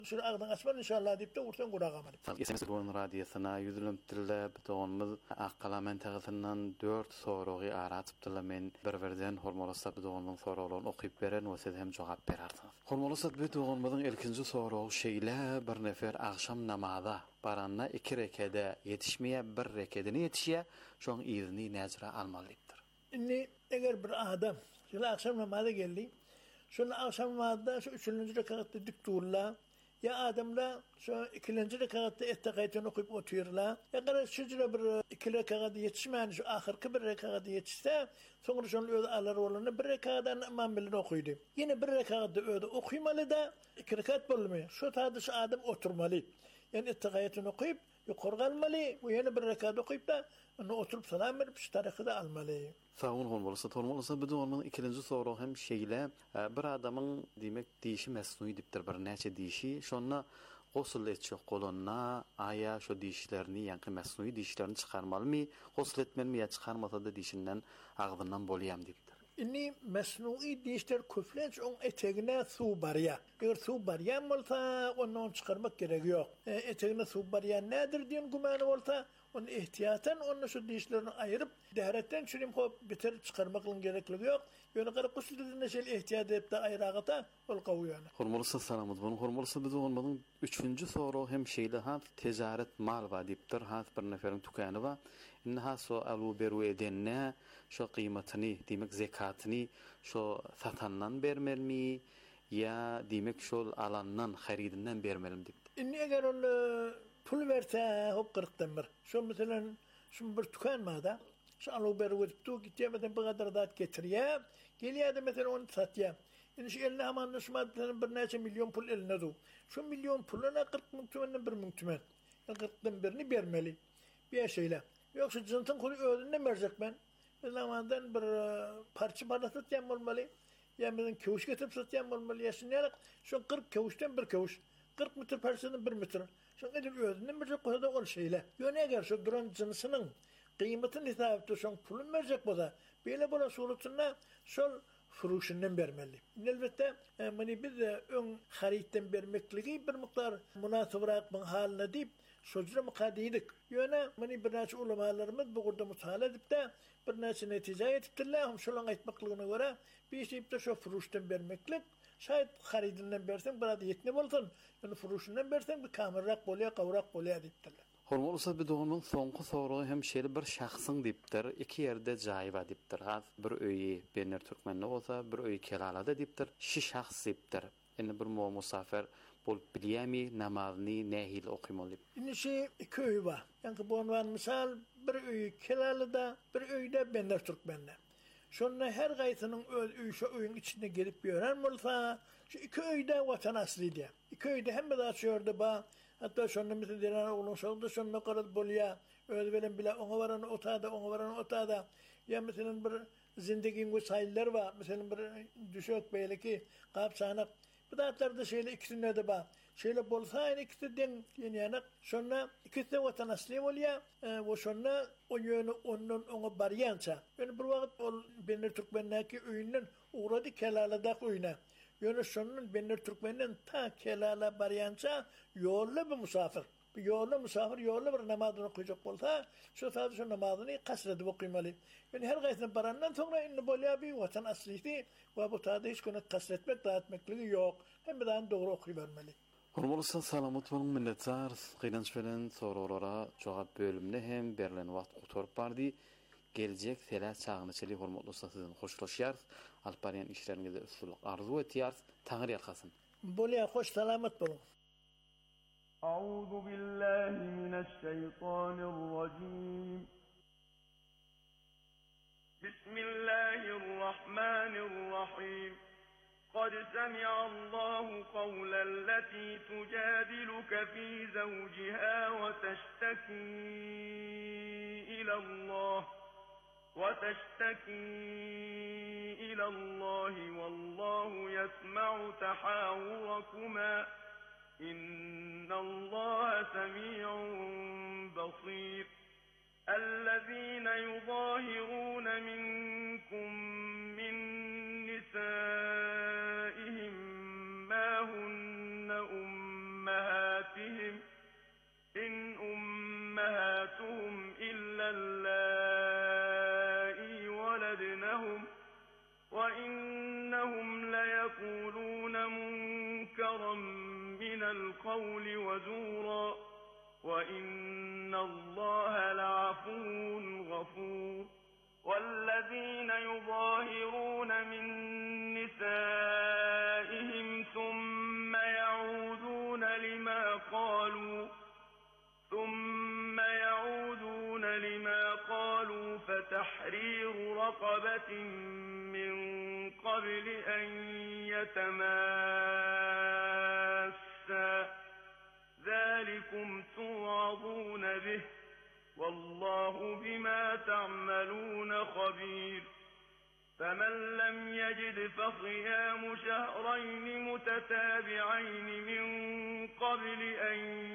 Şunu ağdan açman inşallah deyip de urtan gurağamadı. SMS Gon Radiyasına yüzülümtürle bitoğumuz Akkalamen tağısından 4 soruğu aratıptırla men birverden hormolosat bitoğumuzun soruğunu okuyup veren ve siz hem cevap berarsınız. Hormolosat bitoğumuzun ilkinci soruğu şeyle bir nefer akşam namaza baranna 2 rekede yetişmeye 1 rekedini yetişiye şoň izni näzire almalydyr. Inni eger bir adam şöyle akşam namaza geldi. Şunu akşam namazda şu 3. rekatta dik durla. Ya adamla şu 2. rekatta ettekaytını okuyup oturla. Ya kadar şucura bir 2 rekatta yetişmeyen şu ahirki 1 rekatta yetişse sonra şunu öde alır olanı 1 rekattan imam bilin okuydu. Yine 1 rekatta öde okuymalı da 2 rekat bulmuyor. Şu tadı şu adam oturmalı. Yani ettekaytını okuyup yukarı kalmalı. Bu yine 1 rekat okuyup da onu oturup salam verip şu tarihi de almalı. Sağın hormolasa bir onun ikinci soru hem şeyle bir adamın demek dişi mesnui diptir bir neçe dişi şonna gusül etçi kolonna aya şu dişlerini yani mesnui dişlerini çıkarmalı mı gusül etmeli mi ya çıkarmasa da dişinden ağzından boluyam diptir. İni mesnui dişler küflenç on eteğine su barya. Eğer su barya olsa onu çıkarmak gerek yok. Eteğine su barya nedir diyen gümanı olsa onu ihtiyaten onu şu dişlerini ayırıp deharetten çürüm hop biter çıkarmakın gerekliği yok. Yani kadar kusulduğunda şey ihtiyat edip de ayrağıta ol kavuyor. Hormolasa salamız bunun hormolasa biz olmadığın 3. soru hem şeyle ha ticaret mal va diptir ha bir neferin tukanı va inha so alu beru edenne şu kıymetini demek zekatını şu satandan vermeli ya demek şu alandan haridinden vermeli diptir. İnni eğer onu pul verse hop 40'dan bir. Şu mesela şu bir tukan mada. Şu alu beru edip tu gitmeden bu kadar da getiriyor. Geliyor da mesela onu satıyor. Yani şu eline hemen nüşmadığının bir neçe milyon pul eline du. Şu milyon puluna 40 bin tümenden 1 bin tümen. Yani 40'dan birini vermeli. Bir şeyle. Yoksa cıntın kuru öğreninden verecek ben. O zamandan bir parça bana satacağım olmalı. Yani bizim kevuş getirip satacağım olmalı. Ya şimdi şu 40 kevuştan 1 kevuş. 40 metre parçanın 1 metre. Şu nedir öğreninden verecek o da ol şeyle. Yani eğer şu duran cinsinin kıymetini hesap ediyorsan pulun verecek bu da. Böyle bana suretinde sol furuşundan vermeli. Elbette hani biz de ön haritten vermekliği bir miktar münasip bırakmanın haline deyip sözüne mukadiydik. Yani hani bir neçe ulamalarımız bu kurda mutala edip de bir neçe netice etiptirler. Hem şolan etmeklığına göre bir şey de şu furuştan vermeklik şayet haridinden versen burada yetne olsun. Yani furuşundan versen bir kamerrak bolaya kavrak bolaya deyiptirler. Hormolasa bir doğumun sonqu soruğu hem şeyli bir şahsın diptir, 2 yerde cayiva diptir. Ha, bir öyi Bener Türkmenli olsa, bir öyi Kelalada diptir, şi şahs diptir. Yani bir musafir bolup biliyemi, namazını, nehil okuymalı. Şimdi şey 2 öy var. Yani bu onvan misal bir öy Kelalada, bir öy de Bener Türkmenli. Şonda her gaysının şu öyün içinde gelip bir öğren olsa, şu 2 öyde vatan asli diye. 2 öyde hem de açıyordu ba. Hatta şonda mesela diren oğlun şolda şonda karat bolya. Öyle veren bile ona varan otada. Ya mesela bir zindagin ve sahiller var. Mesela bir düşük beyleki kapsanak. Bu da atlarda şeyle ikisinde de ba. Şeyle bolsa aynı ikisi den yani sonra ikisi de vatan asli olya ve sonra o yönü onun ona baryança. Yani bir vakit o Bener Türkmen'deki öyünden uğradı Kelala'da öyüne. Yani sonra Bener Türkmen'den ta Kelala baryança yolla bir musafir. Bir yolla bir namazını okuyacak olsa şu sadece şu namazını kasredip okuymalı. Yani her gaysının barandan sonra inni bolya bir vatan asliydi ve bu tadı hiç konu kasretmek, dağıtmekliği yok. Hem bir daha doğru okuyuvermeli. Hormolasa salamat bolun minnettar. Gynanç bilen sorulara jogap bölümde hem berilen wagt gutorup bardy. Gelecek sela çağınçyly hormolasa sizin hoşlaşýar. Alyp barýan işleriňizde üstünlük arzu etýär. Taňyr ýalkasyn. Bolya hoş salamat bolun. أعوذ بالله من الشيطان الرجيم بسم الله الرحمن الرحيم قد سمع الله قول التي تجادلك في زوجها وتشتكي إلى الله والله يسمع تحاوركما إن الله سميع بصير الذين يظاهرون منكم من نسائهم ما هن أمهاتهم إلا اللائي ولدنهم وإنهم ليقولون منكرا من القول وزورا وإن الله لعفو غفور. والذين يظاهرون من نسائهم ثم يعودون لما قالوا فتحرير رقبة من قبل أن يتماسا ذلكم توعظون به والله بما تعملون خبير. فمن لم يجد فصيام شهرين متتابعين من قبل أن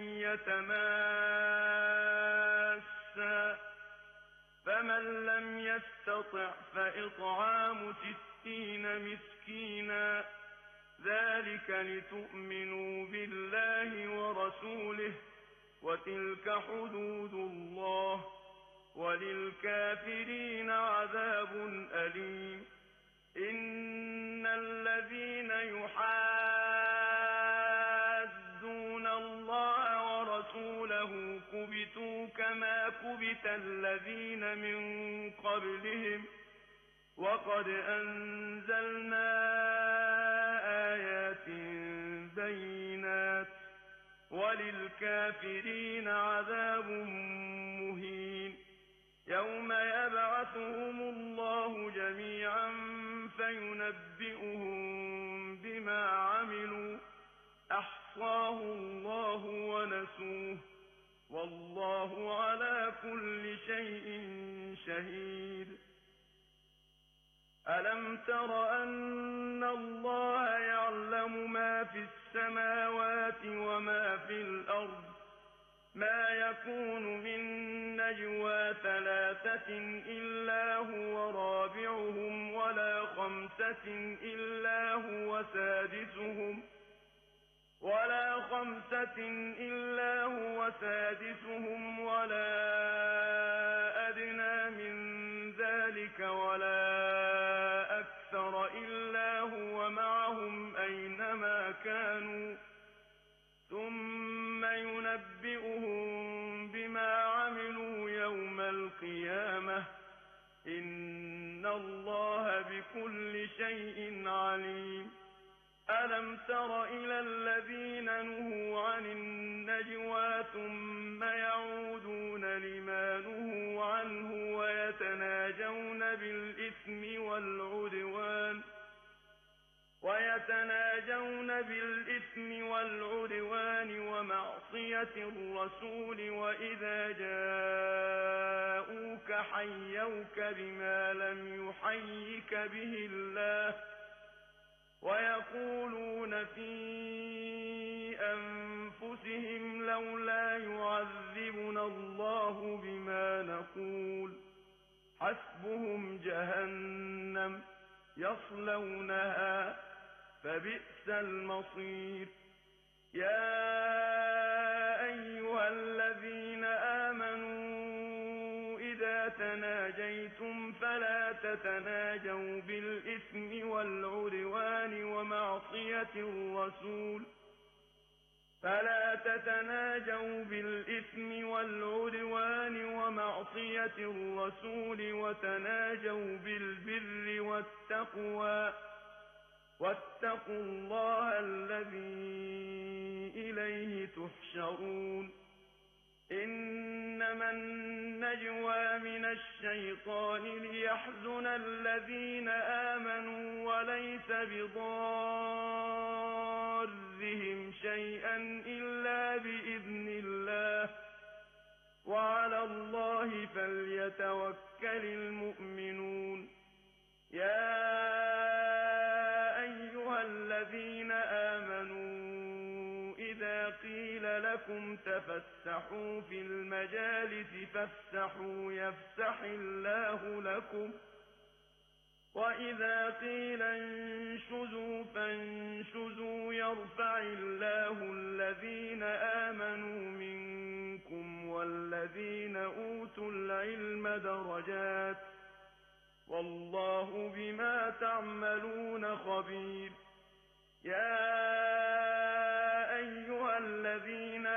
يتماسا فمن لم يستطع فإطعام 60 مسكينا ذلك لتؤمنوا بالله ورسوله وتلك حدود الله وللكافرين عذاب أليم. إن الذين يحادون الله ورسوله كبتوا كما كبت الذين من قبلهم وقد أنزلنا آيات بينات وللكافرين عذاب مهين. يوم يبعثهم الله جميعا فينبئهم بما عملوا أحصاه الله ونسوه والله على كل شيء شهيد. ألم تر أن الله يعلم ما في السماوات وما في الأرض ما يكون من نجوى 3 إلا هو رابعهم ولا 5 إلا هو سادسهم ولا أدنى من ذلك ولا أكثر إلا هو معهم أينما كانوا ثم ينبئهم بما عملوا يوم القيامة إن الله بكل شيء عليم. ألم تر إلى الذين نهوا عن النجوى ثم يعودون لما نهوا عنه ويتناجون بالإثم والعدوان ومعصية الرسول وإذا جاءوك حيوك بما لم يحيك به الله ويقولون في أنفسهم لولا يعذبنا الله بما نقول حسبهم جهنم يصلونها فبئس المصير. يا أيها الذين آمنوا إذا تناجيتم فلا تتناجوا بالإثم والعدوان ومعصية الرسول وتناجوا بالبر والتقوى واتقوا الله الذي إليه تحشرون. إنما النجوى من الشيطان ليحزن الذين آمنوا وليس بضارهم شيئا إلا بإذن الله وعلى الله فليتوكل المؤمنون. يا أيها الذين آمنوا إذا قيل لكم تفسحوا في المجالس فافسحوا يفسح الله لكم وإذا قيل انشزوا فانشزوا يرفع الله الذين آمنوا منكم والذين أوتوا العلم درجات والله بما تعملون خبير. يا أيها الذين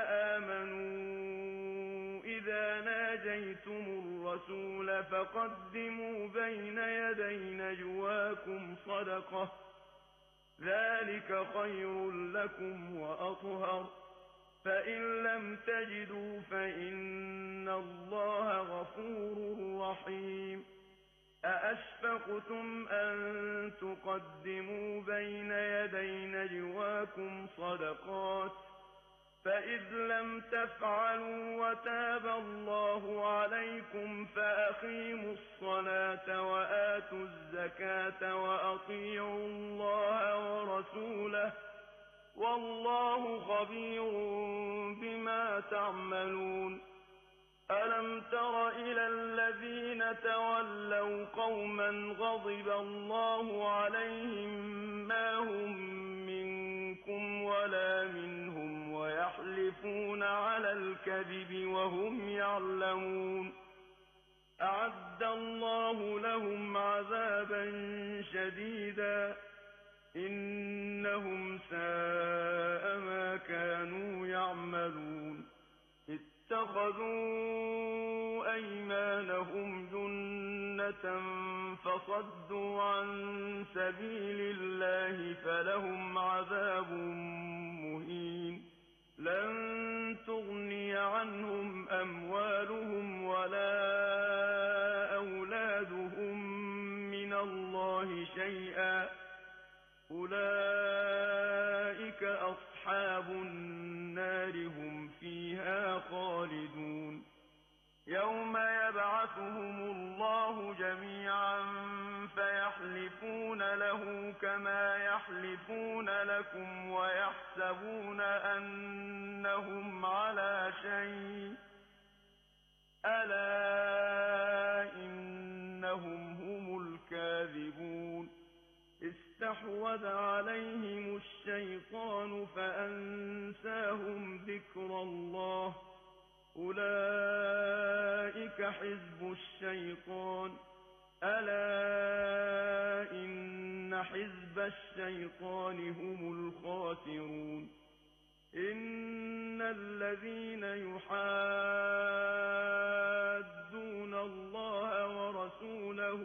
آمنوا إذا ناجيتم الرسول فقدموا بين يدي نجواكم صدقة ذلك خير لكم وأطهر فإن لم تجدوا فإن الله غفور رحيم. أأشفقتم أن تقدموا بين يدي نجواكم صدقات فإذ لم تفعلوا وتاب الله عليكم فأقيموا الصلاة وآتوا الزكاة وأطيعوا الله ورسوله والله خبير بما تعملون. ألم تر إلى الذين تولوا قوما غضب الله عليهم ما هم منكم ولا منهم ويحلفون على الكذب وهم يعلمون. أعد الله لهم عذابا شديدا إنهم ساء ما كانوا يعملون. اتخذوا أيمانهم جنة فصدوا عن سبيل الله فلهم عذاب مهين. لن تغني عنهم أموالهم ولا أولادهم من الله شيئا أولئك أصحاب النار هم فيها خالدون. يوم يبعثهم الله جميعا فيحلفون له كما يحلفون لكم ويحسبون أنهم على شيء ألا إنهم هم الكاذبون. استحوذ عليهم الشيطان فأنساهم ذكر الله أولئك حزب الشيطان ألا إن حزب الشيطان هم الخاسرون. إن الذين يحادون الله ورسوله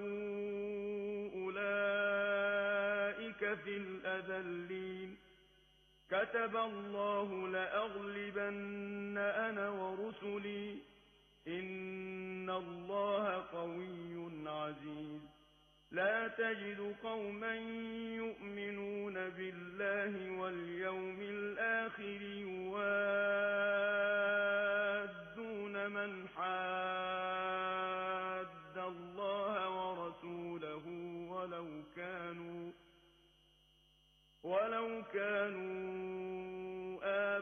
أولئك في الأذلين. كتب الله لأغلبن أنا ورسلي إن الله قوي عزيز. لا تجد قوما يؤمنون بالله واليوم الآخر يوادون من حاد الله ورسوله ولو كانوا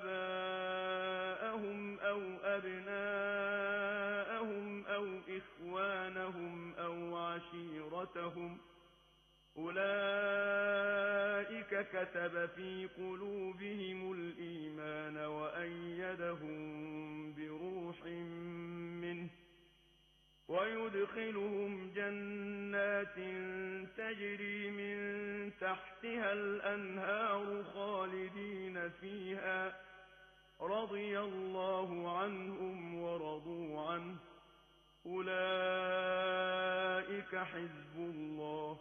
آباءهم أو أبناءهم أو إخوانهم أو عشيرتهم أولئك كتب في قلوبهم الإيمان وأيدهم بروح منه ويدخلهم جنات تجري من تحتها الأنهار خالدين فيها رضي الله عنهم ورضوا عنه أولئك حزب الله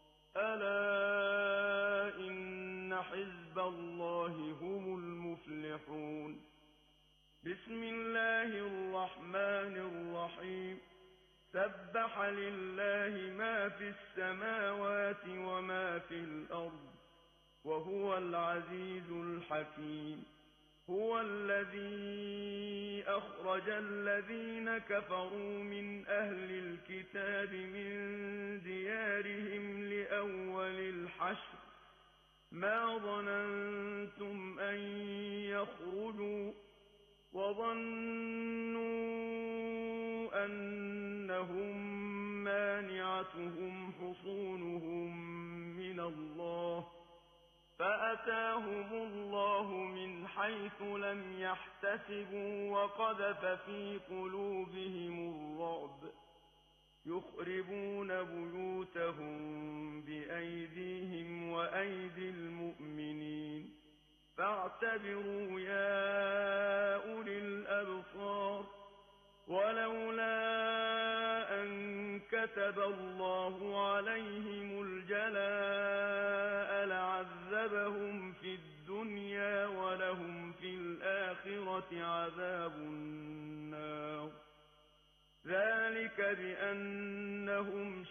ألا إن حزب الله هم المفلحون. بسم الله الرحمن الرحيم. سبح لله ما في السماوات وما في الأرض وهو العزيز الحكيم. هو الذي أخرج الذين كفروا من أهل الكتاب من ديارهم لأول الحشر ما ظننتم أن يخرجوا وظنوا أنهم مانعتهم حصونهم من الله فأتاهم الله من حيث لم يحتسبوا وقذف في قلوبهم الرعب يخربون بيوتهم بأيديهم وأيدي المؤمنين فاعتبروا يا أولي الأبصار ولولا أن كتب الله عليهم الجلاء لعذبهم في الدنيا ولهم في الآخرة عذاب النار ذلك بأنهم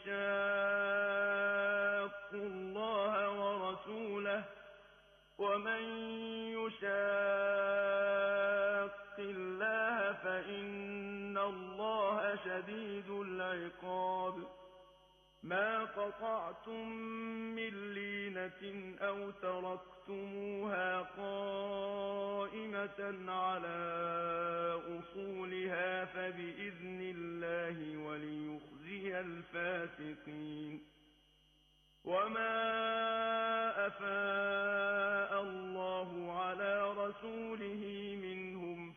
شاقوا الله ورسوله ومن يشاق الله فإن الله شديد العقاب ما قطعتم من لينة أو تركتموها قائمة على أصولها فبإذن الله وليخزي الفاسقين وما أفاء الله على رسوله منهم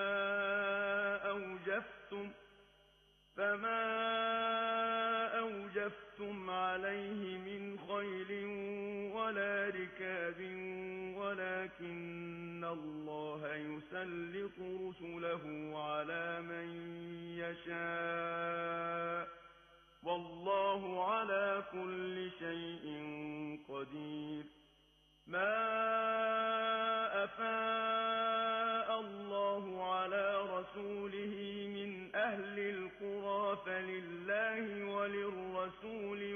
فما أوجفتم عليه من خيل ولا ركاب ولكن الله يسلط رسله على من يشاء والله على كل شيء قدير ما أفاء الله على رسوله من أهل القرى فلله وللرسول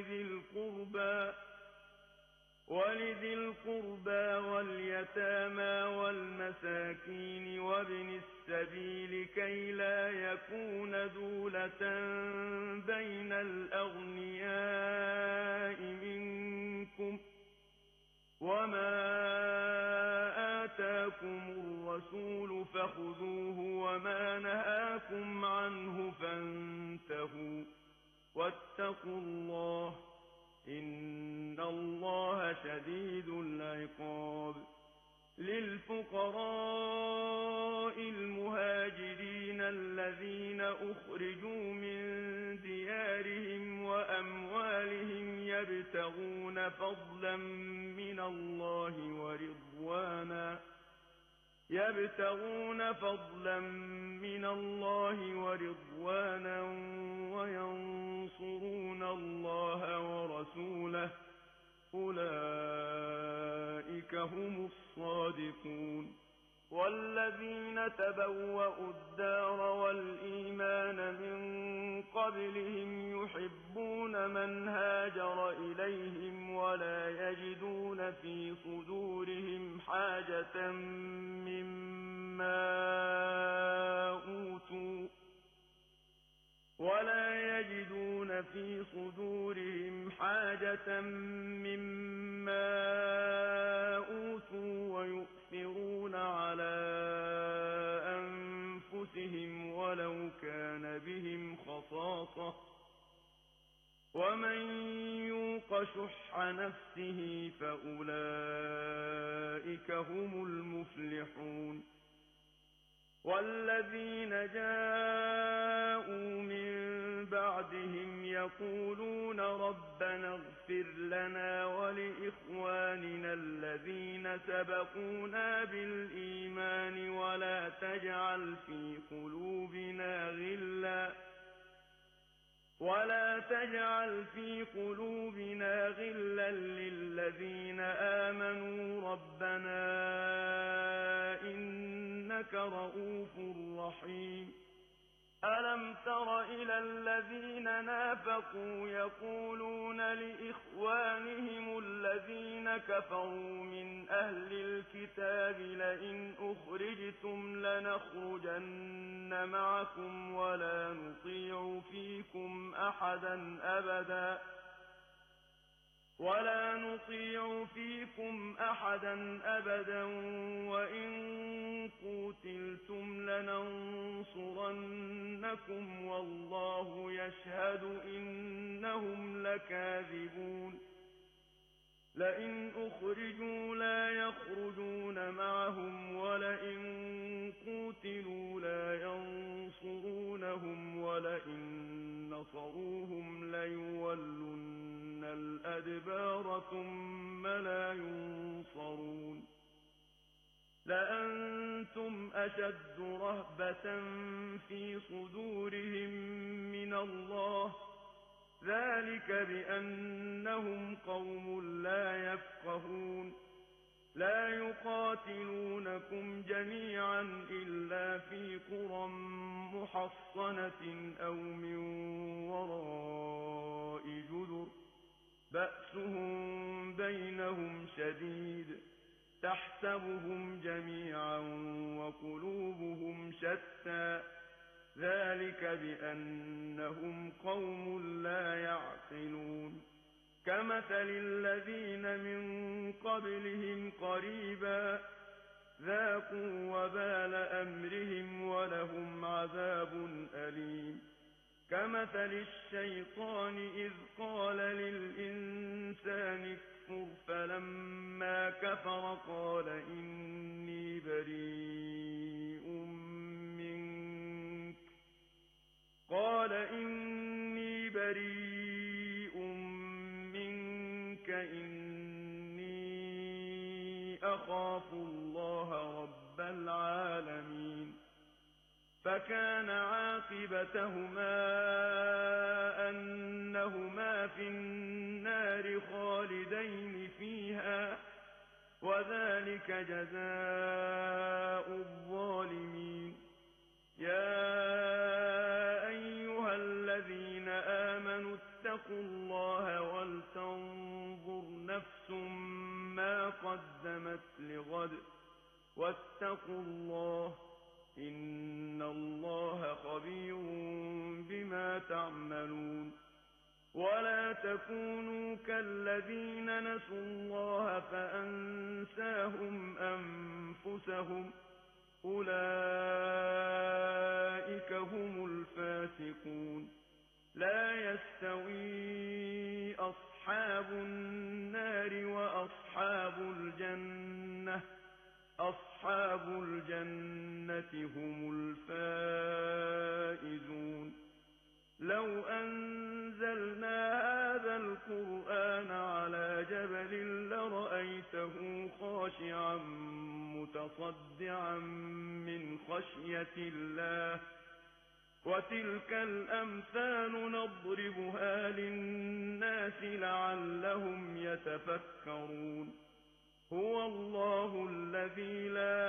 ولذي القربى واليتامى والمساكين وابن السبيل كي لا يكون دولة بين الأغنياء منكم وما آتاكم الرسول فخذوه وما نهاكم عنه فانتهوا واتقوا الله إن الله شديد العقاب للفقراء المهاجرين الذين أخرجوا من ديارهم وأموالهم يبتغون فضلا من الله ورضوانا وينصرون الله ورسوله أولئك هم الصادقون والذين تبوأوا الدار والإيمان من قبلهم يحبون من هاجر إليهم ولا يجدون في صدورهم حاجة مما أوتوا ويؤثرون على أنفسهم ولو كان بهم خصاصة ومن يوق شح نفسه فأولئك هم المفلحون والذين جاءوا من بعدهم يقولون ربنا اغفر لنا ولإخواننا الذين سبقونا بالإيمان ولا تجعل في قلوبنا غلا للذين آمنوا ربنا إنك رؤوف رحيم ألم تر إلى الذين نافقوا يقولون لإخوانهم الذين كفروا من أهل الكتاب لئن أخرجتم لنخرجن معكم ولا نطيع فيكم أحدا أبدا وإن قوتلتم لننصرنكم ليكيدونكم والله يشهد إنهم لكاذبون لئن أخرجوا لا يخرجون معهم ولئن قوتلوا لا ينصرونهم ولئن نصروهم ليولن الأدبار ثم لا ينصرون لأنتم أشد رهبة في صدورهم من الله ذلك بأنهم قوم لا يفقهون لا يقاتلونكم جميعا إلا في قرى محصنة أو من وراء جدر بأسهم بينهم شديد تحسبهم جميعا وقلوبهم شتى ذلك بأنهم قوم لا يعقلون كمثل الذين من قبلهم قريبا ذاقوا وبال أمرهم ولهم عذاب أليم كمثل الشيطان إذ قال للإنسان اكفر فلما كفر قال إني بريء منك إني أخاف الله رب العالمين فكان عاقبتهما أنهما في النار خالدين فيها وذلك جزاء الظالمين يا أيها الذين آمنوا اتقوا الله ولتنظر نفس ما قدمت لغد واتقوا الله إن الله خبير بما تعملون ولا تكونوا كالذين نسوا الله فأنساهم أنفسهم أولئك هم الفاسقون لا يستوي أصحاب النار وأصحاب الجنة أصحاب الجنة هم الفائزون لو أنزلنا هذا القرآن على جبل لرأيته خاشعا متصدعا من خشية الله وتلك الأمثال نضربها للناس لعلهم يتفكرون هو الله الذي لا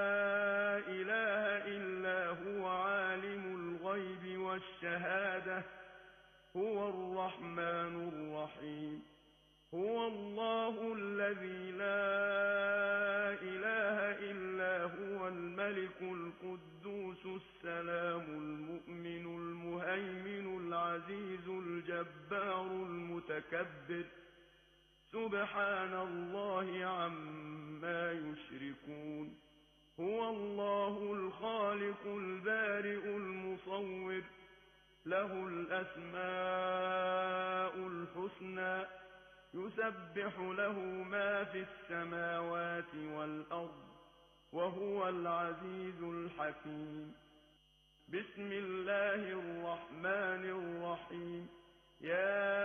إله إلا هو عالم الغيب والشهادة هو الرحمن الرحيم هو الله الذي لا إله إلا هو الملك القدوس السلام المؤمن المهيمن العزيز الجبار المتكبر سبحان الله عما يشركون هو الله الخالق البارئ المصور له الأسماء الحسنى يسبح له ما في السماوات والأرض وهو العزيز الحكيم بسم الله الرحمن الرحيم يا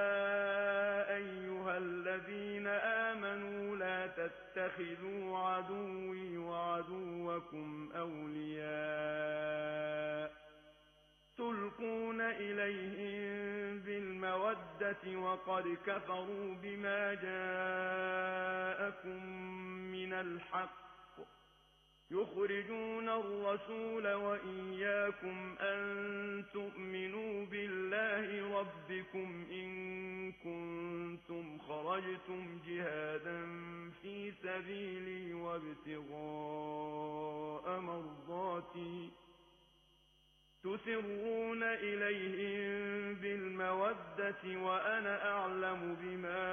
أيها الذين آمنوا لا تتخذوا عدوي وعدوكم أولياء تلقون إليهم بالمودة وقد كفروا بما جاءكم من الحق يخرجون الرسول وإياكم أن تؤمنوا بالله ربكم إن كنتم خرجتم جهادا في سبيلي وابتغاء مرضاتي تسرون إليهم بالمودة وأنا أعلم بما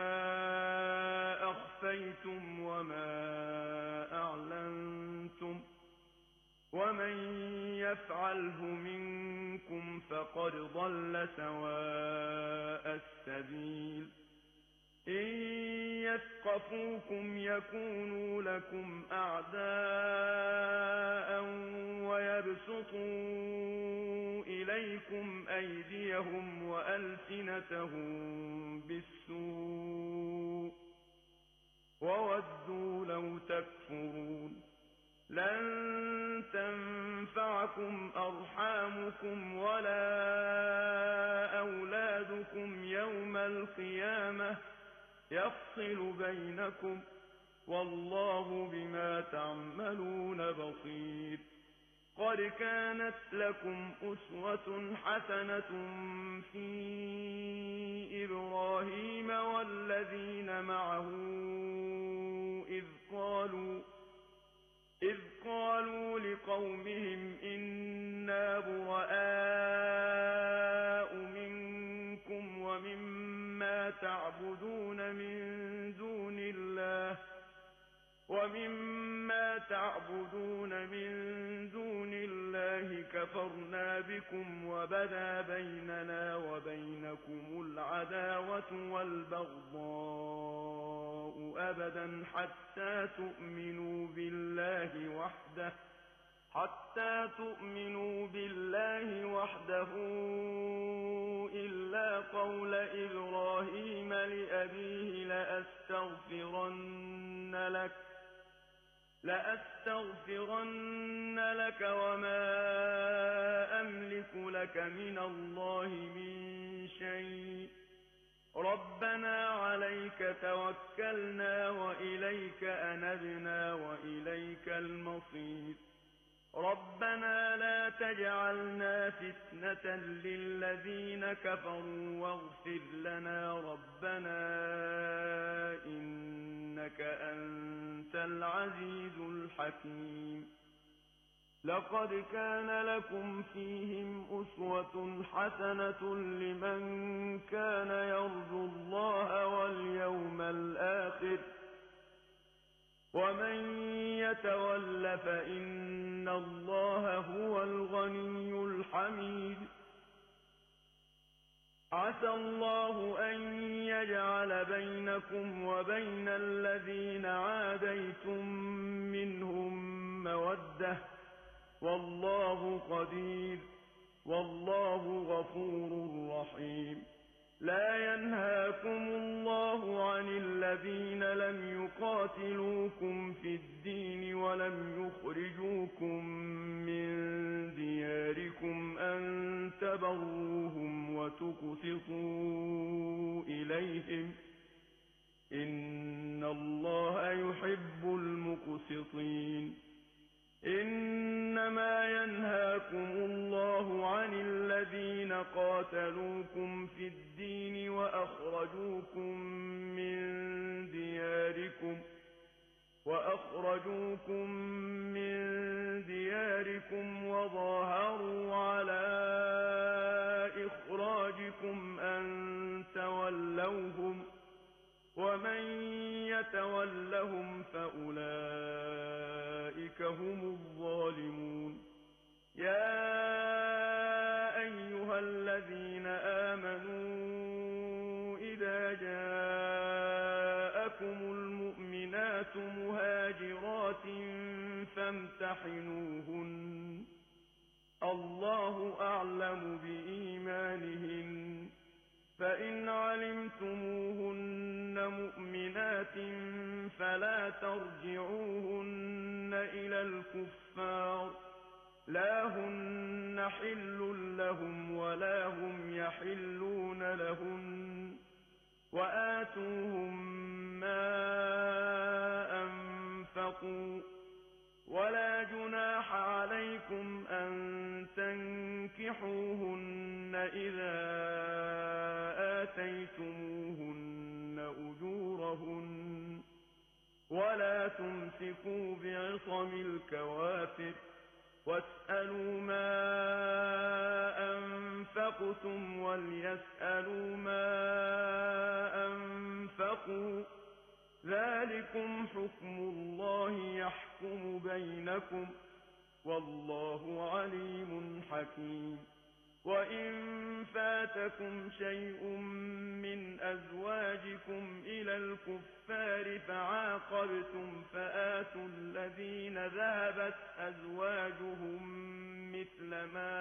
أخفيتم وما أعلنتم ومن يفعله منكم فقد ضل سواء السبيل إن يثقفوكم يكونوا لكم أعداء ويبسطوا إليكم أيديهم وألسنتهم بالسوء وودوا لو تكفرون لن تنفعكم أرحامكم ولا أولادكم يوم القيامة يفصل بينكم والله بما تعملون بصير قد كانت لكم أسوة حسنة في إبراهيم والذين معه إذ قالوا لقومهم إنا براء منكم ومما تعبدون من دون الله كفرنا بكم وبدا بيننا وبينكم العداوة والبغضاء أبدا حتى تؤمنوا بالله وحده إلا قول إبراهيم لأبيه لأستغفرن لك وما أملك لك من الله من شيء ربنا عليك توكلنا وإليك أنبنا وإليك المصير ربنا لا تجعلنا فتنة للذين كفروا واغفر لنا ربنا إنك أنت العزيز الحكيم لقد كان لكم فيهم أسوة حسنة لمن كان يرجو الله واليوم الآخر ومن يتول فإن الله هو الغني الحميد عسى الله أن يجعل بينكم وبين الذين عاديتم منهم مودة والله قدير والله غفور رحيم لا ينهاكم الله عن الذين لم يقاتلوكم في الدين ولم يخرجوكم من دياركم أن تبروهم وتقسطوا إليهم إن الله يحب المقسطين إنما ينهاكم الله عن الذين قاتلوكم في الدين وأخرجوكم من دياركم وظاهروا على إخراجكم أن تولوهم ومن يتولهم فأولئك هم الظالمون يا أيها الذين آمنوا إذا جاءكم المؤمنات مهاجرات فامتحنوهن الله أعلم بإيمانهن فإن علمتموهن مؤمنات فلا ترجعوهن إلى الكفار لا هن حل لهم ولا هم يحلون لهن وآتوهم ما أنفقوا ولا جناح عليكم أن تنكحوهن إذا آتيتموهن أجورهن ولا تمسكوا بعصم الكوافر واسألوا ما أنفقتم وليسألوا ما أنفقوا ذلكم حكم الله يحكم بينكم والله عليم حكيم. وإن فاتكم شيء من أزواجكم إلى الكفار فعاقبتم فآتوا الذين ذهبت أزواجهم مثل ما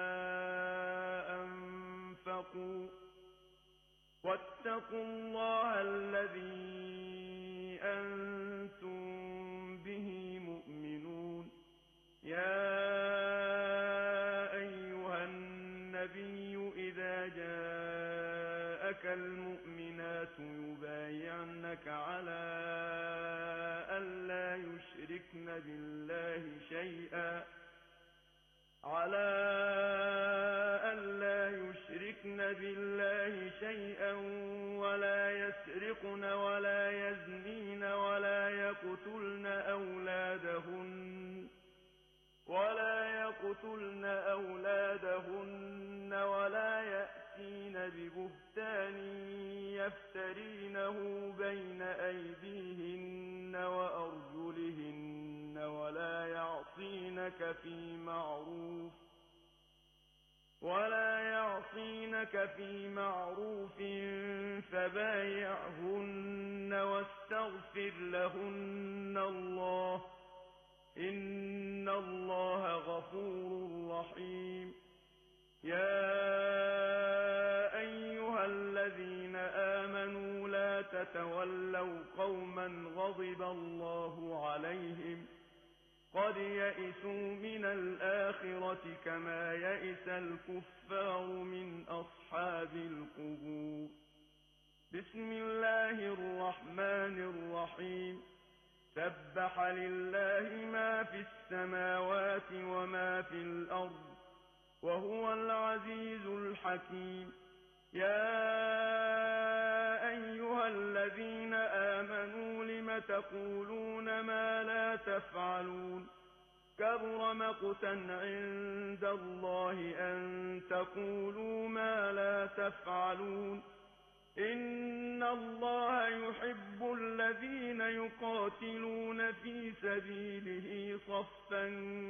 أنفقوا واتقوا الله الذي أنتم به مؤمنون. يا أيها النبي إذا جاءك المؤمنات يبايعنك على ألا يشركن بالله شيئا ولا يسرقن ولا يزنين ولا يقتلن أولادهن ولا يأتين ببهتان يفترينه بين أيديهن وأرجلهن ولا يعصينك في معروف فبايعهن واستغفر لهن الله إن الله غفور رحيم. يا أيها الذين آمنوا لا تتولوا قوما غضب الله عليهم قد يئسوا من الآخرة كما يئس الكفار من أصحاب القبور. بسم الله الرحمن الرحيم. سبح لله ما في السماوات وما في الأرض وهو العزيز الحكيم. يا أيها الذين آمنوا لم تقولون ما لا تفعلون كبر مقتا عند الله أن تقولوا ما لا تفعلون. إن الله يحب الذين يقاتلون في سبيله صفا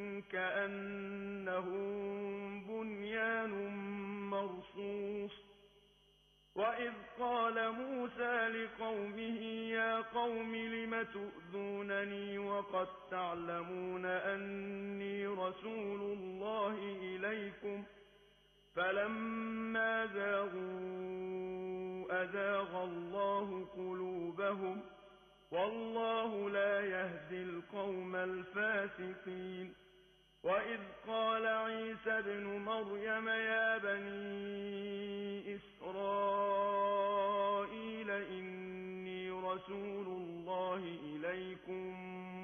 كأنهم بنيان مرصوص. وإذ قال موسى لقومه يا قوم لم تؤذونني وقد تعلمون أني رسول الله إليكم فلما زاغوا أزاغ الله قلوبهم والله لا يهدي القوم الفاسقين. وإذ قال عيسى ابن مريم يا بني إسرائيل إني رسول الله إليكم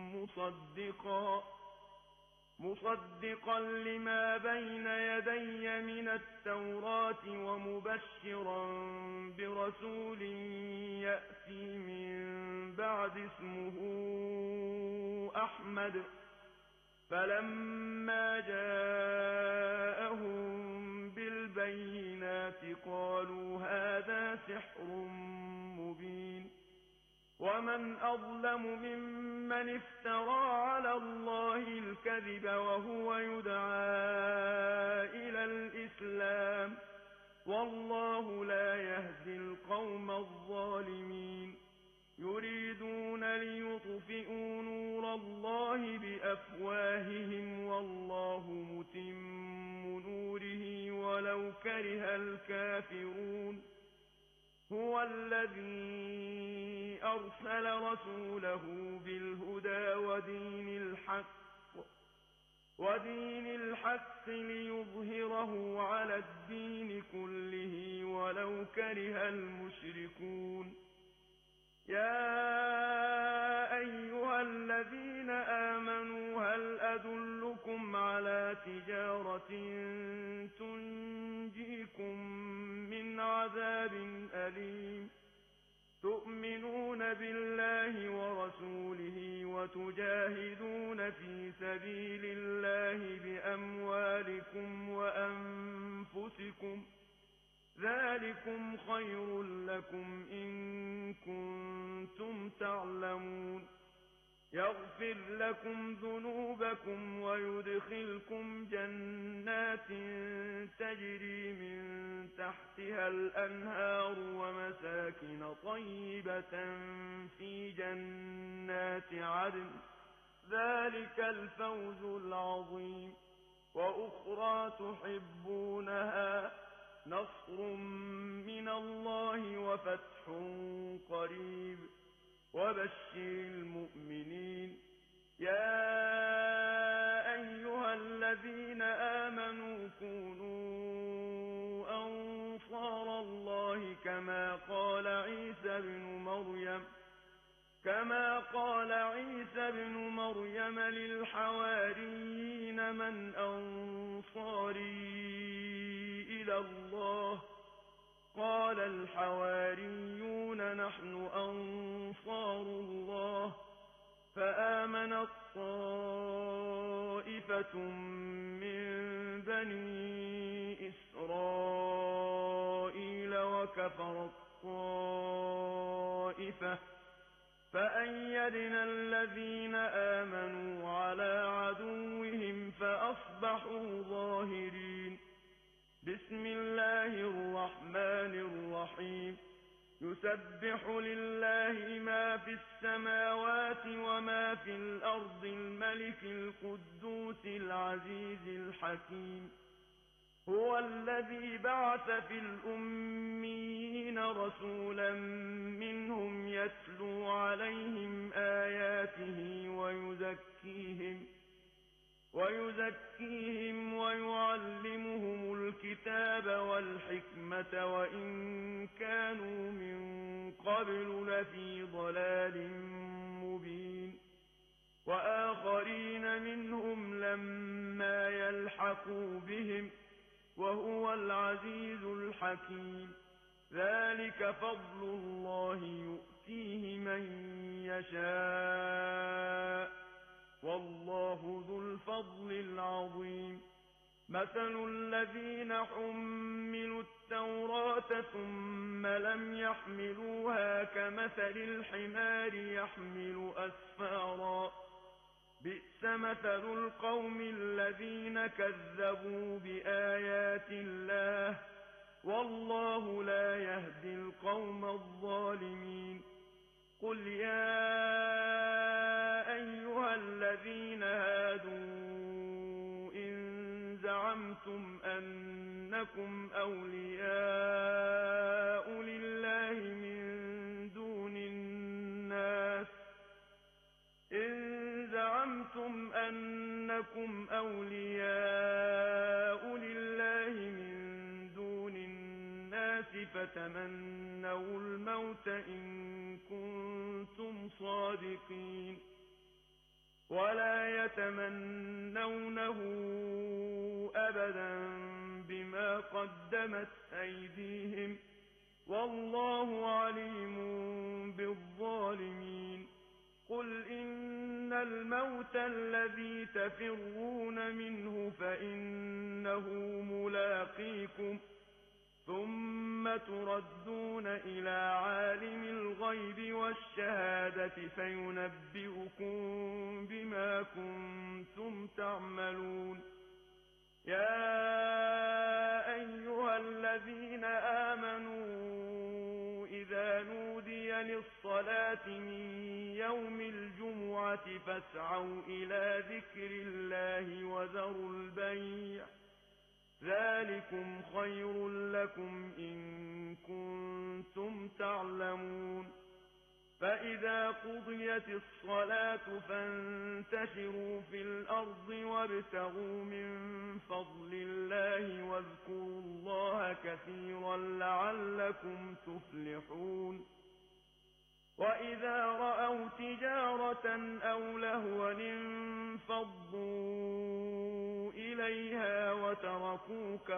مصدقا لما بين يدي من التوراة ومبشرا برسول يأتي من بعد اسمه أحمد. فلما جاءهم بالبينات قالوا هذا سحر مبين. ومن أظلم ممن افترى على الله الكذب وهو يدعى إلى الإسلام والله لا يهدي القوم الظالمين. يريدون ليطفئوا نور الله بأفواههم والله متم نوره ولو كره الكافرون. هو الذي أرسل رسوله بالهدى ودين الحق ليظهره على الدين كله ولو كره المشركون. يا أيها الذين آمنوا هل أدلكم على تجارة تنجيكم من عذاب أليم. تؤمنون بالله ورسوله وتجاهدون في سبيل الله بأموالكم وأنفسكم ذلكم خير لكم إن كنتم تعلمون. يغفر لكم ذنوبكم ويدخلكم جنات تجري من تحتها الأنهار ومساكن طيبة في جنات عدن، ذلك الفوز العظيم. وأخرى تحبونها، نصر من الله وفتح قريب، وبشر المؤمنين. يا أيها الذين آمنوا كونوا أنصار الله كما قال عيسى بن مريم للحواريين من أنصاري إلى الله؟ قال الحواريون نحن أنصار الله. فآمنت طائفة من بني إسرائيل وكفرت طائفة، فأيدنا الذين آمنوا على عدوهم فأصبحوا ظاهرين. بسم الله الرحمن الرحيم. يسبح لله ما في السماوات وما في الأرض، الملك القدوس العزيز الحكيم. هو الذي بعث في الأميين رسولا منهم يتلو عليهم آياته ويزكيهم ويعلمهم الكتاب والحكمة وإن كانوا من قبل لفي ضلال مبين. وآخرين منهم لما يلحقوا بهم، وهو العزيز الحكيم. ذلك فضل الله يؤتيه من يشاء، والله ذو الفضل العظيم. مثل الذين حملوا التوراة ثم لم يحملوها كمثل الحمار يحمل أسفارا، بئس مثل القوم الذين كذبوا بآيات الله، والله لا يهدي القوم الظالمين. قل يا أيها الذين هادوا إن زعمتم أنكم أولياء لله من دون الناس، فتمنوا الموت إن كنتم صادقين، ولا يتمنونه أبدا بما قدمت أيديهم، والله عليم بالظالمين. قل إن الموت الذي تفرون منه فإنه ملاقيكم، ثم تردون إلى عالم الغيب والشهادة فينبئكم بما كنتم تعملون. يا أيها الذين آمنوا إذا نودي للصلاة من يوم الجمعة فاسعوا إلى ذكر الله وذروا البيع، ذلكم خير لكم إن كنتم تعلمون. فإذا قضيت الصلاة فانتشروا في الأرض وابتغوا من فضل الله واذكروا الله كثيرا لعلكم تفلحون. وإذا رأوا تجارة أو لهوا انفضوا إليها وتركوك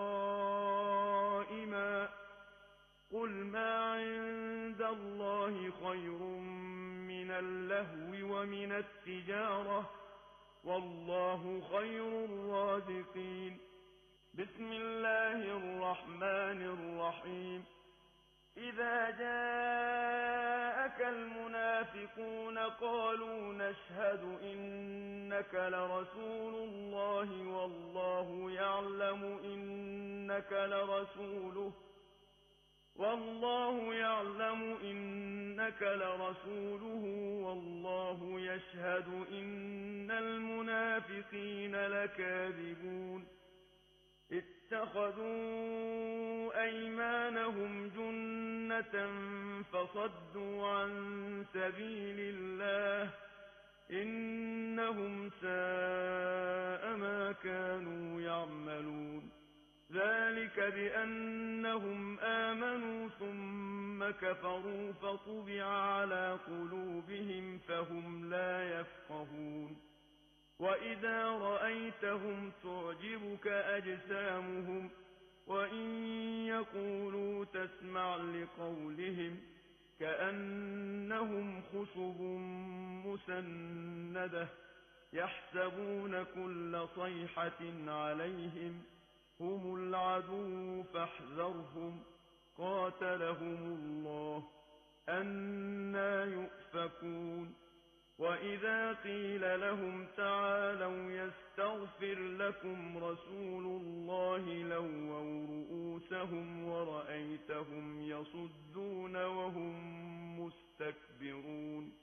قائما، قل ما عند الله خير من اللهو ومن التجارة، والله خير الرازقين. بسم الله الرحمن الرحيم. إذا جاءك المنافقون قالوا نشهد إنك لرسول الله والله يعلم إنك لرسوله والله يشهد إن المنافقين لكاذبون اتخذوا أيمانهم جنة فصدوا عن سبيل الله إنهم ساء ما كانوا يعملون ذلك بأنهم آمنوا ثم كفروا فطبع على قلوبهم فهم لا يفقهون وإذا رأيتهم تعجبك أجسامهم وإن يقولوا تسمع لقولهم كأنهم خشب مسندة يحسبون كل صيحة عليهم هم العدو فاحذرهم قاتلهم الله أنى يؤفكون وإذا قيل لهم تعالوا يستغفر لكم رسول الله لووا رؤوسهم ورأيتهم يصدون وهم مستكبرون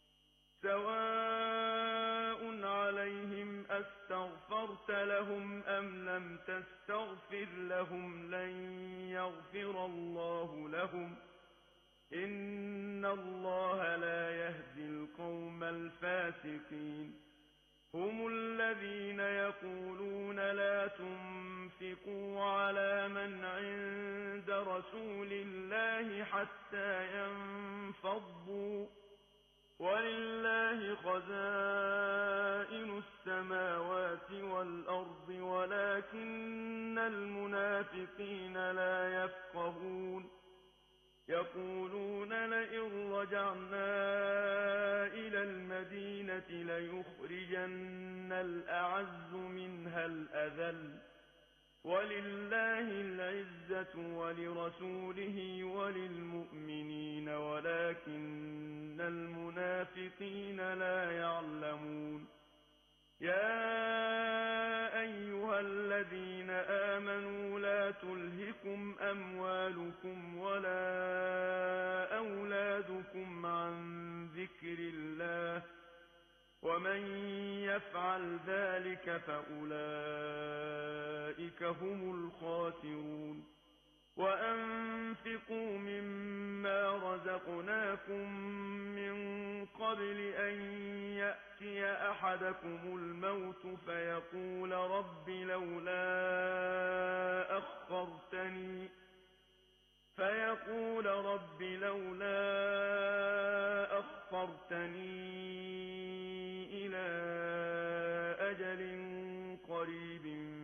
سواء عليهم أستغفرت لهم أم لم تستغفر لهم لن يغفر الله لهم إن الله لا يهدي القوم الفاسقين هم الذين يقولون لا تنفقوا على من عند رسول الله حتى ينفضوا ولله خزائن السماوات والأرض ولكن المنافقين لا يفقهون يقولون لئن رجعنا إلى المدينة ليخرجن الأعز منها الأذل ولله العزة ولرسوله وللمؤمنين ولكن المنافقين لا يعلمون يا أيها الذين آمنوا لا تلهكم أموالكم ولا أولادكم عن ذكر الله ومن يفعل ذلك فأولئك هم الخاسرون وأنفقوا مما رزقناكم من قبل أن يأتي أحدكم الموت فيقول رب لولا أخرتني إلى أجل قريب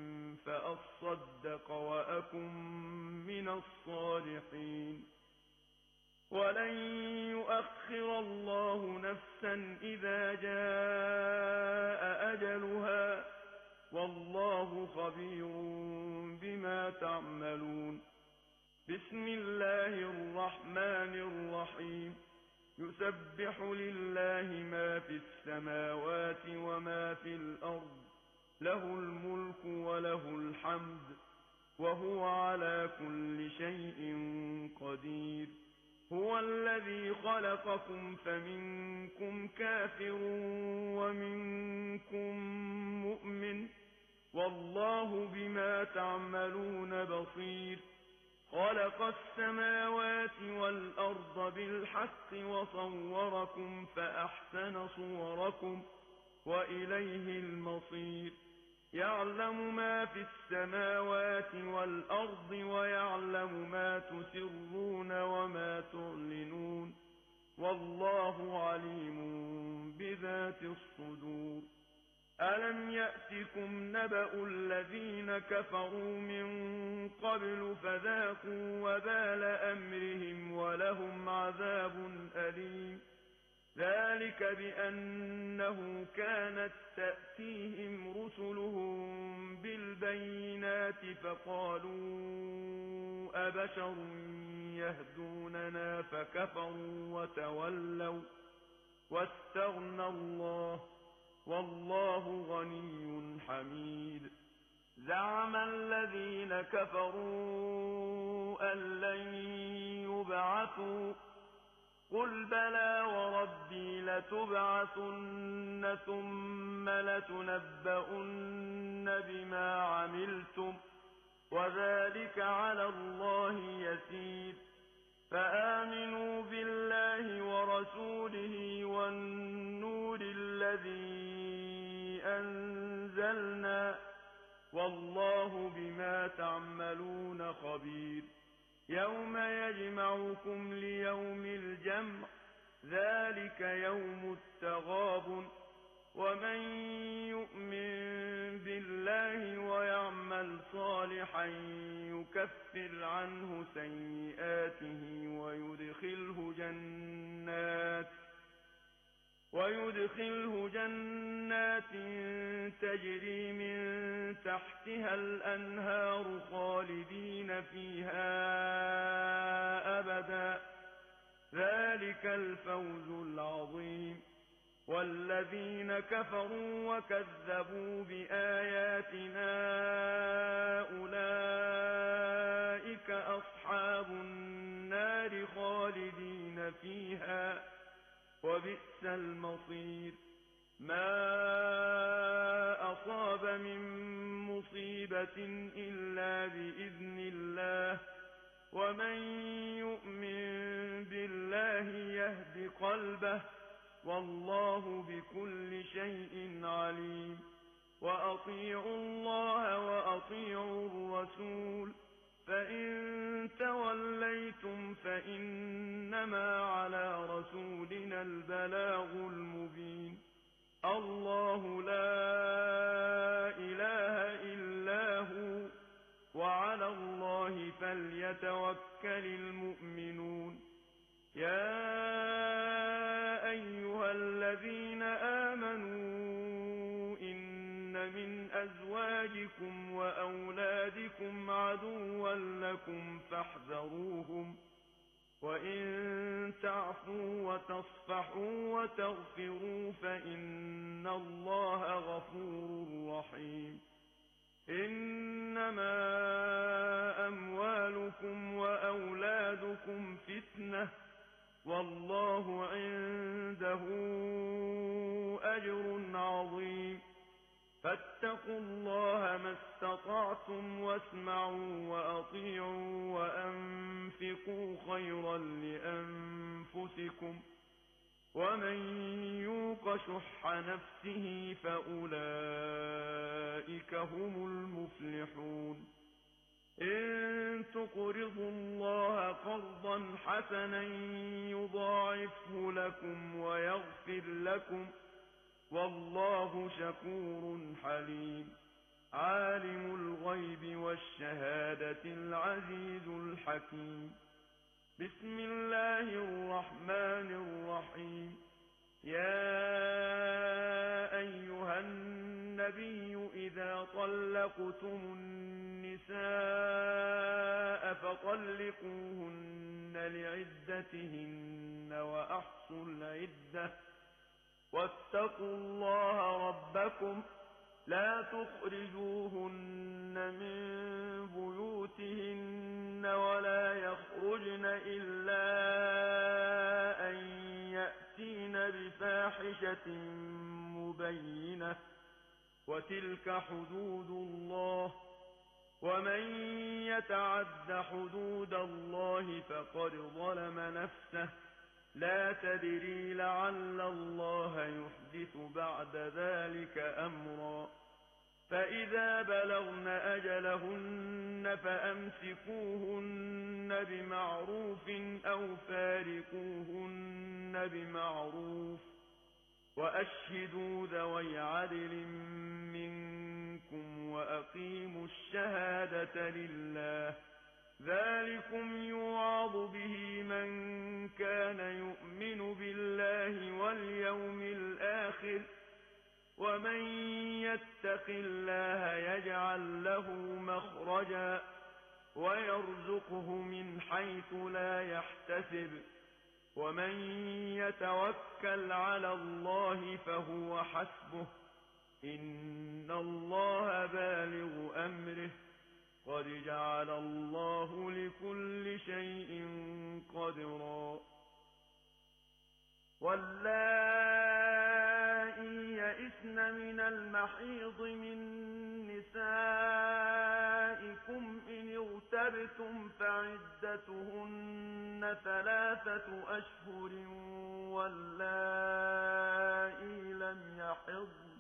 فأصدق وأكن من الصالحين ولن يؤخر الله نفسا إذا جاء أجلها والله خبير بما تعملون بسم الله الرحمن الرحيم يسبح لله ما في السماوات وما في الأرض له الملك وله الحمد وهو على كل شيء قدير هو الذي خلقكم فمنكم كافر ومنكم مؤمن والله بما تعملون بصير خلق السماوات والأرض بالحق وصوركم فأحسن صوركم وإليه المصير يعلم ما في السماوات والأرض ويعلم ما تسرون وما تعلنون والله عليم بذات الصدور ألم يأتكم نبأ الذين كفروا من قبل فذاقوا وبال أمرهم ولهم عذاب أليم ذلك بأنه كانت تأتيهم رسلهم بالبينات فقالوا أبشر يهدوننا فكفروا وتولوا واستغنى الله والله غني حميد. زعم الذين كفروا أن لن يبعثوا قل بلى وربي لتبعثن ثم لتنبؤن بما عملتم وذلك على الله يسير. فآمنوا بالله ورسوله والنور الذي أنزلنا والله بما تعملون خبير. يوم يجمعكم ليوم الجمع ذلك يوم التغابن ومن يؤمن بالله ويعمل صالحا يكفر عنه سيئاته ويدخله جنات تجري من تحتها الأنهار خالدين فيها أبدا ذلك الفوز العظيم. والذين كفروا وكذبوا بآياتنا أولئك أصحاب النار خالدين فيها وبئس المصير. ما أصاب من مصيبة إلا بإذن الله ومن يؤمن بالله يهد قلبه والله بكل شيء عليم. وأطيعوا الله وأطيعوا الرسول فإن توليتم فإنما على رسولنا البلاغ المبين. الله لا إله إلا هو وعلى الله فليتوكل المؤمنون. يا أيها الذين آمنوا إن من أزواجكم وأولادكم عدوا لكم فاحذروهم وإن تعفوا وتصفحوا وتغفروا فإن الله غفور رحيم. إنما أموالكم وأولادكم فتنة والله عنده أجر عظيم. فاتقوا الله ما استطعتم واسمعوا وأطيعوا وأنفقوا خيرا لأنفسكم ومن يوق شح نفسه فأولئك هم المفلحون. إن تقرضوا الله قرضا حسنا يضاعفه لكم ويغفر لكم والله شكور حليم. عالم الغيب والشهادة العزيز الحكيم. بسم الله الرحمن الرحيم. يا أيها النبي إذا طلقتم النساء فطلقوهن لعدتهن وأحصوا العدة واتقوا الله ربكم لا تخرجوهن من بيوتهن ولا يخرجن إلا أن يأتين بفاحشة مبينة وتلك حدود الله ومن يتعد حدود الله فقد ظلم نفسه لا تدري لعل الله يحدث بعد ذلك أمرا. فإذا بلغن أجلهن فأمسكوهن بمعروف أو فارقوهن بمعروف وأشهدوا ذوي عدل منكم وأقيموا الشهادة لله. ذلكم يوعظ به من كان يؤمن بالله واليوم الآخر ومن يتق الله يجعل له مخرجا ويرزقه من حيث لا يحتسب ومن يتوكل على الله فهو حسبه إن الله بالغ أمره قد جعل الله لكل شيء قدرا واللائي يئسن من المحيض من نسائكم إن ارتبتم فعدتهن 3 أشهر واللائي لم يحضن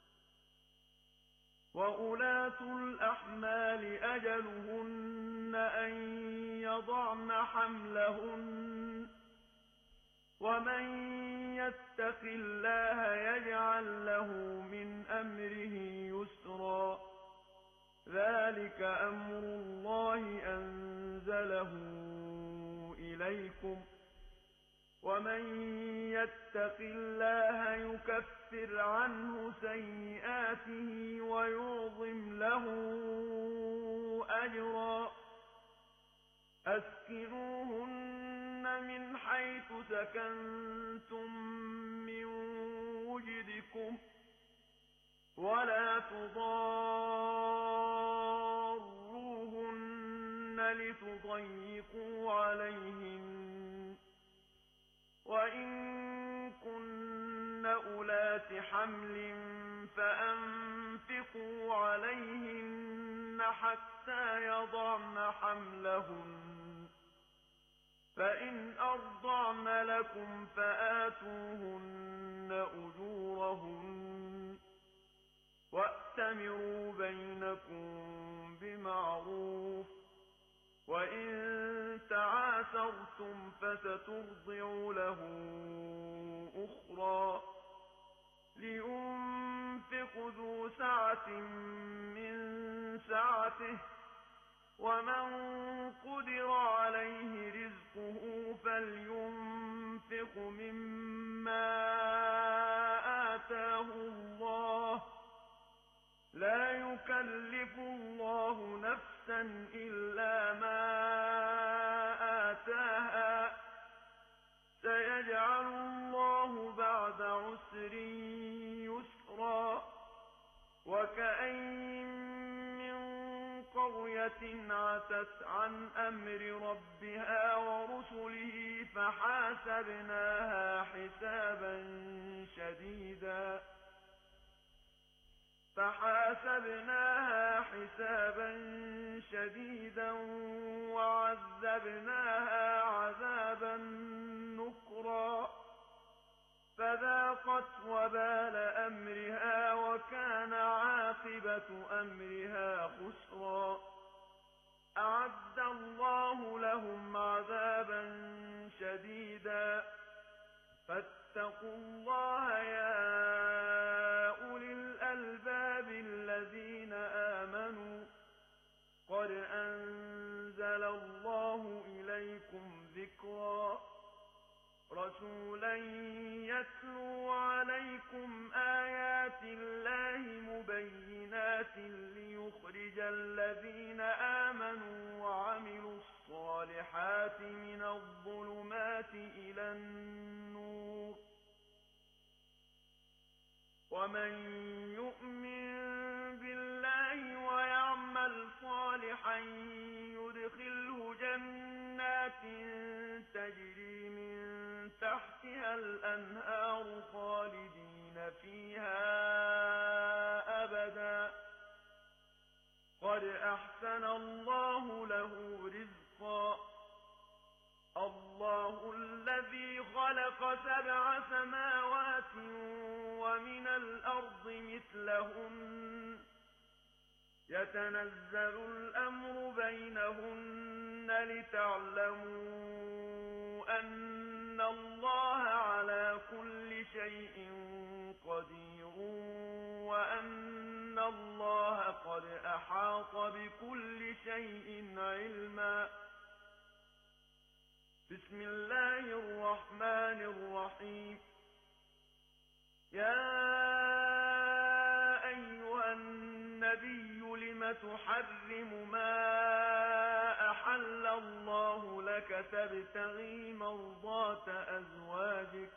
وأولاة الأحمال أجلهن أن يضعن حملهن ومن يتق الله يجعل له من أمره يسرا ذلك أمر الله أنزله إليكم ومن يتق الله يكفر عنه سيئاته ويعظم له أجرا أسكنوهن من حيث سكنتم من وجدكم ولا تضاروهن لتضيقوا عليهن وإن كن أولات حمل فأنفقوا عليهن حتى يضعن حملهن فإن أرضعن لكم فآتوهن أجورهن وأتمروا بينكم بمعروف وإن تعاسرتم فسترضع له أخرى لينفق ذو سعة من سعته ومن قدر عليه رزقه فلينفق مما آتاه الله لا يكلف الله نفسا إلا ما آتاها سيجعل الله بعد عسر يسرا وكأين من قرية عتت عن أمر ربها ورسله فحاسبناها حسابا شديدا وعذبناها عذابا نكرا فذاقت وبال أمرها وكان عاقبة أمرها خسرا أعد الله لهم عذابا شديدا فاتقوا الله يا أولي الألباب الذين آمنوا قد أنزل الله إليكم ذكرا رسولا يتلو عليكم آيات الله مبينات ليخرج الذين آمنوا وعملوا الصالحات من الظلمات إلى النور ومن يؤمن بالله ويعمل صالحا يدخله جنات تجري من تحتها الأنهار خالدين فيها أبدا قد أحسن الله له رزقا الله الذي خلق 7 سماوات ومن الأرض مثلهن يتنزل الأمر بينهن لتعلموا أن الله على كل شيء قدير وأن الله قد أحاط بكل شيء علما بسم الله الرحمن الرحيم يا أيها النبي لم تحرم ما أحل الله لك تبتغي مرضات أزواجك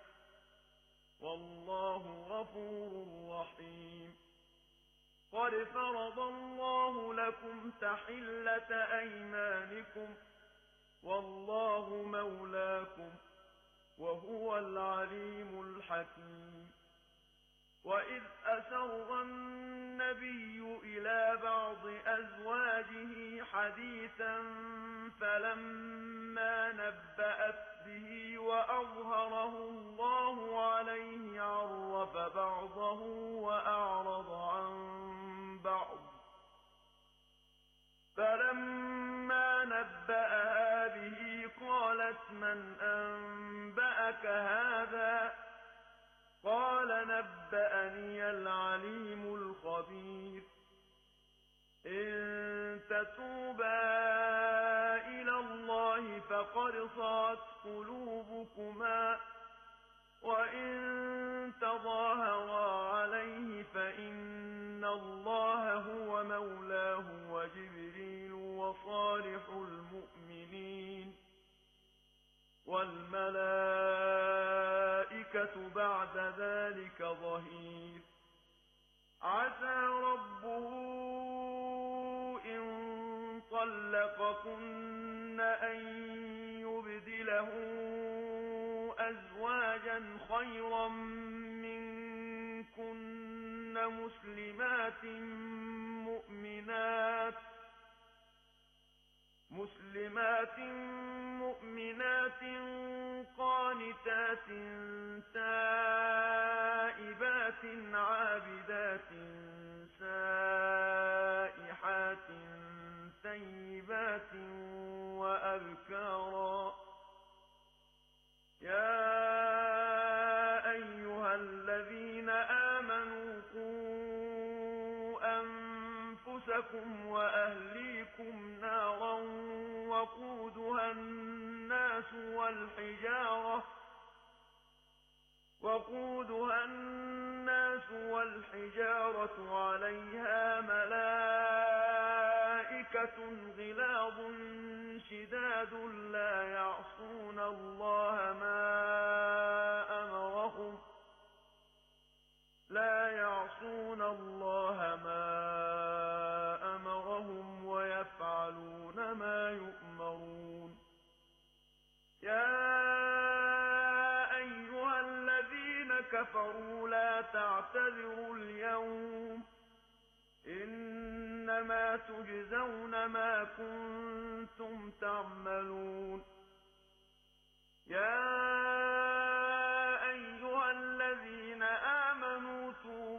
والله غفور رحيم قد فرض الله لكم تحلة أيمانكم والله مولاكم وهو العليم الحكيم وإذ أسر النبي إلى بعض أزواجه حديثا فلما نبأت به وأظهره الله عليه عرف بعضه وأعرض عن بعض فلما نبأها به قالت من أنبأك هذا قال نبأني العليم الخبير إن تتوبا إلى الله فقد صغت قلوبكما وإن تظاهرا عليه فإن الله هو مولاه وجبريل وصالح المؤمنين والملائكة بعد ذلك ظهير عسى ربه إن طلقكن أن يبدله أزواجا خيرا منكن مسلمات مؤمنات قانتات تائبات عابدات سائحات ثيبات وأبكارا يا أيها الذين آمنوا قوا أنفسكم وأهليكم نارا وقودها الناس والحجارة عليها ملائكة غلاظ شداد لا يعصون الله ما أمرهم ويفعلون ما يؤمرون يا أيها الذين كفروا لا تعتذروا اليوم إنما تجزون ما كنتم تعملون يا أيها الذين آمنوا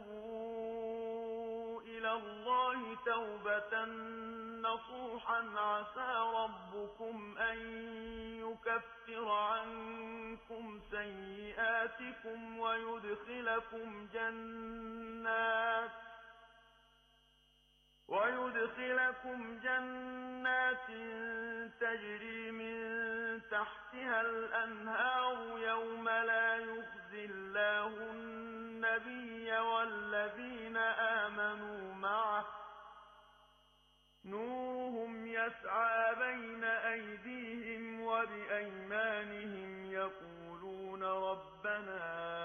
توبوا إلى الله توبة نصوحا عسى ربكم أن يكفر عنكم سيئاتكم ويدخلكم جنات تجري من تحتها الأنهار يوم لا يخزي الله النبي والذين آمنوا معه نورهم يسعى بين أيديهم وبأيمانهم يقولون ربنا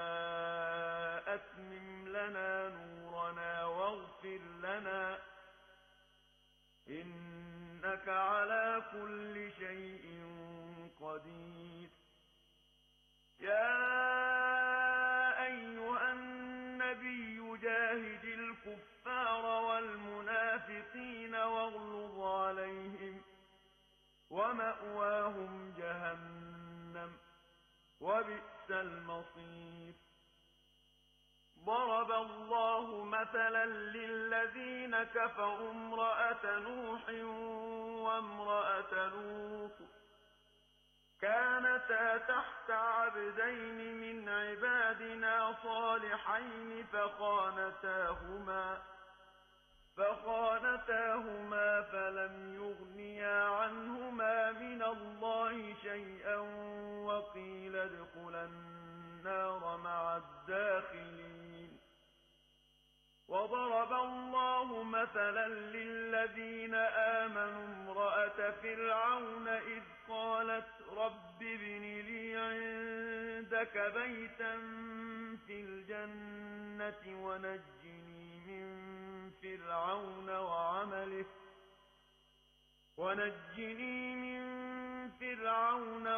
أتمم لنا نورنا واغفر لنا إنك على كل شيء قدير يا أيها النبي جاهد الكفار والمنافقين واغلظ عليهم ومأواهم جهنم وبئس المصير ضرب الله مثلا للذين كفروا امرأة نوح وامرأة لوط كانتا تحت عبدين من عبادنا صالحين فخانتاهما فلم يغنيا عنهما من الله شيئا وقيل ادخلا النار مع الداخلين وضرب الله مثلا للذين آمنوا امرأة فرعون إذ قالت رب ابن لي عندك بيتا في الجنة ونجني من فرعون